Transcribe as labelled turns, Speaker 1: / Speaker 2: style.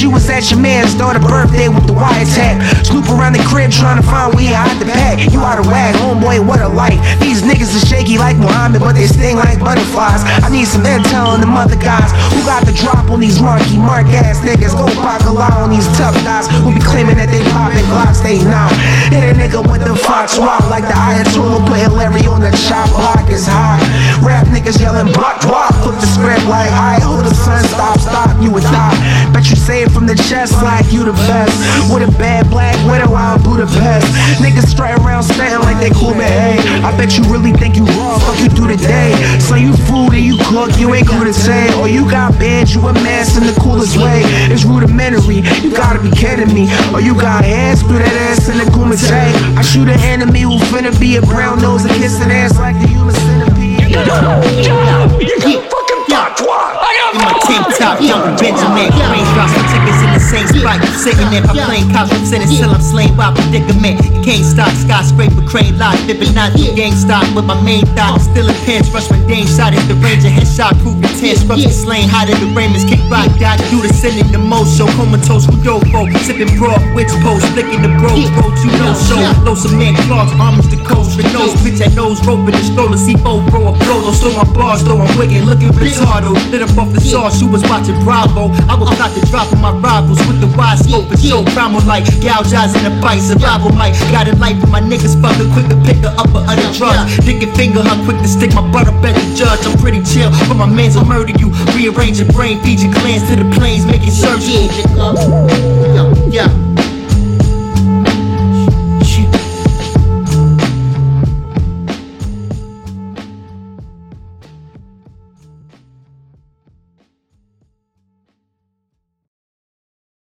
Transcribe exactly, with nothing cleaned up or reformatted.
Speaker 1: you was at your man's daughter's birthday with the wiretap. Snoop around the crib trying to find where he hide the pack. You out of whack, homeboy, what a life. These niggas are shaky like Muhammad, but they sting like butterflies. I need some intel on them other guys who got the drop on these marky mark ass niggas. Go pop a lot on these tough guys who be claiming that they poppin' Glocks, they not. Hit a nigga with the fox walk like the Ayatollah, putting Larry on the chop block is high. Rap niggas yelling block block, flip the script like I hold the sun, stop, stop, you would die. Bet you say it from the chest like you the best. With a bad black widow out Budapest. Niggas straight around standing like they cool, but hey, I bet you really think you raw, fuck you do today. So you food and you cook, you ain't cool to say. Or you got bands, you a mess in the coolest way. It's rudimentary, you gotta be kidding me. Or you got hands, through that ass in the Kumite. I shoot an enemy who finna be a brown nose and kiss an ass like the human centipede.
Speaker 2: You fucking fuckwad.
Speaker 3: In my tank top, young Benjamin. Raindrops and tickets in the same spot. You sitting there, I'm playing cops from sentence till I'm slain by predicament. You can't stop, skyscraper, crane lock, dipping not the gang stop with my main thought. Still in pants, rush my dame shot at the ranger, headshot, prove the tense, rough and slain, hotter the Raymond's, kick rock, dot, do the sending the most show, comatose, Rodolfo, sipping broad, witch post, flicking the bros, road to no show, low cement, clogs, armors, the coast, for nose, bitch at nose, rope in the stroller, C four, bro, a blow, don't slow my bars, though I'm wicked, looking retarded, lit up off the sauce, you was watching Bravo, I was about to drop on my rivals with the wide scope and show, primal like, gouge eyes in a bite, survival mic, got it life, but my niggas fucking quick to pick her up a other drugs, dick and finger her quick to stick my butt up at the judge, I'm pretty chill, but my mans will murder you, rearrange your brain, feed your glands to the planes, making surgery.